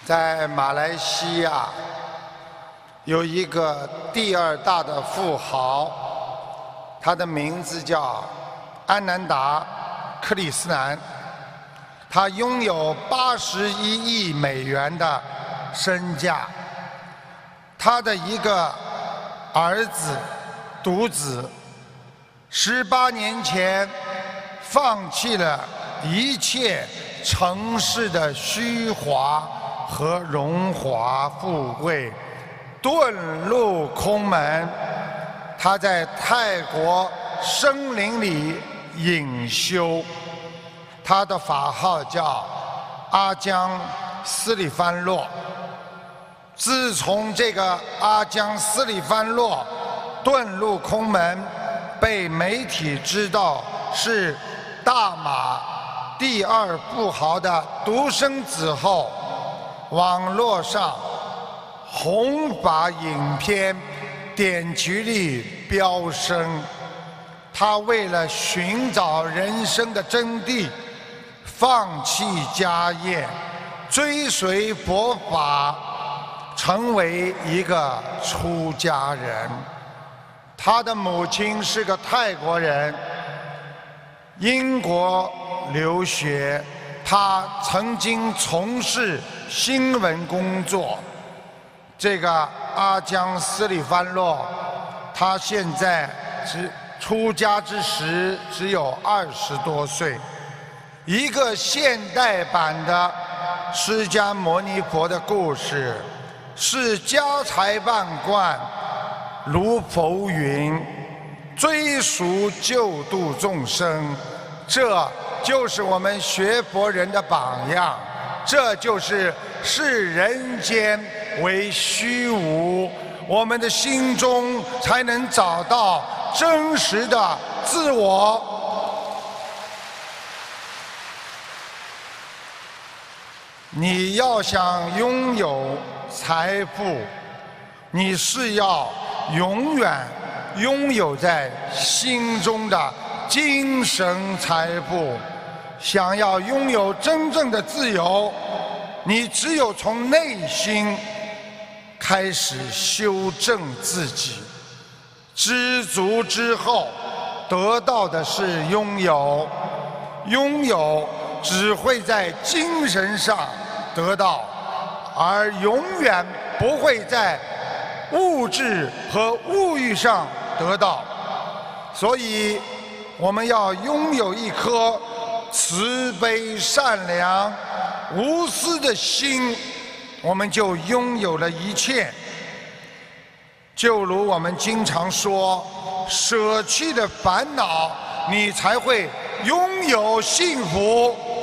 在马来西亚有一个第二大的富豪，他的名字叫安南达·克里斯南，他拥有81亿美元的身价。他的一个儿子，独子，18年前放弃了一切尘世的虚华和荣华富贵，遁入空门。他在泰国森林里隐修，他的法号叫阿江斯里番洛。自从这个阿江斯里番洛遁入空门，被媒体知道是大马第二富豪的独生子后，网络上弘法影片点击率飙升。他为了寻找人生的真谛，放弃家业，追随佛法，成为一个出家人。他的母亲是个泰国人，英国留学，他曾经从事新闻工作。这个阿江斯里番洛，他现在出家之时只有20多岁。一个现代版的释迦牟尼佛的故事，是家财万贯如浮云，追赎救度众生，这就是我们学佛人的榜样。这就是视人间为虚无，我们的心中才能找到真实的自我。你要想拥有财富，你是要永远拥有在心中的精神财富。想要拥有真正的自由，你只有从内心开始修正自己。知足之后，得到的是拥有。拥有只会在精神上得到，而永远不会在物质和物欲上得到。所以，我们要拥有一颗慈悲善良、无私的心，我们就拥有了一切。就如我们经常说，舍弃的烦恼，你才会拥有幸福。